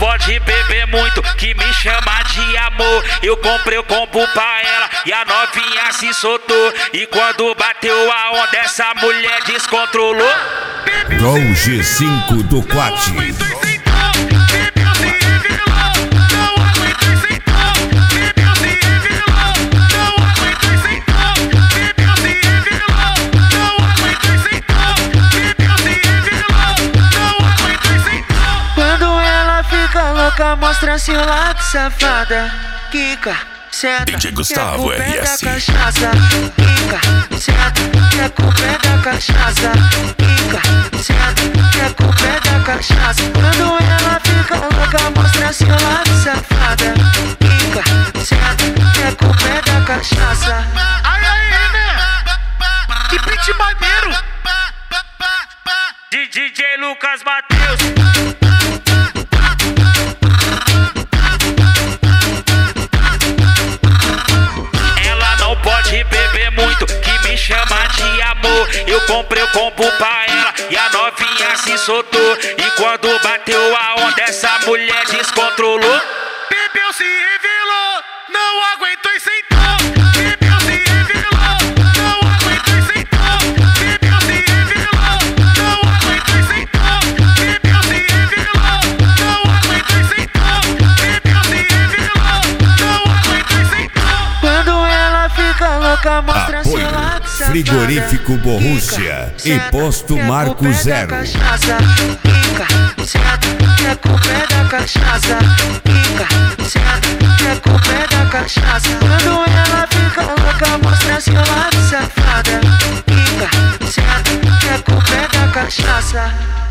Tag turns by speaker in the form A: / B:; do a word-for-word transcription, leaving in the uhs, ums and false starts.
A: pode beber muito, que me chama de amor. Eu comprei o combo pra ela e a novinha se soltou. E quando bateu a onda, essa mulher descontrolou.
B: Dom G cinco do Quat.
C: Mostra seu lado, safada. Kika, senta,
B: D J Gustavo
C: que a culpa é
B: R S.
C: da cachaça. Kika, senta, que a culpa é da cachaça. Kika, senta, que a culpa é da cachaça. Quando ela fica louca, mostra seu lado, safada. Kika, senta, que a culpa é da cachaça.
D: Ai, ai, né? Que beat maneiro.
A: De D J Lucas Mateus. Beber muito, que me chama de amor. Eu comprei o combo pra ela e a novinha se soltou. E quando bateu a onda, essa mulher descontrolou.
D: Bebeu, se revelou, não aguentou e sentou. Bebeu, se revelou, não aguentou e sentou. Bebeu, se revelou, não aguentou e sentou. Bebeu, se revelou, não aguentou e sentou. Bebeu, se revelou, não aguentou e sentou.
C: Quando ela fica louca, mostra seu
B: Apoio
C: lado, safada.
B: Frigorífico Borrússia e Posto Marco Zero.
C: Kika, senta, que a culpa é da cachaça. Kika, senta, que a culpa é da cachaça. Quando ela fica louca, mostra seu lado, safada. Kika, senta, que a culpa é da cachaça.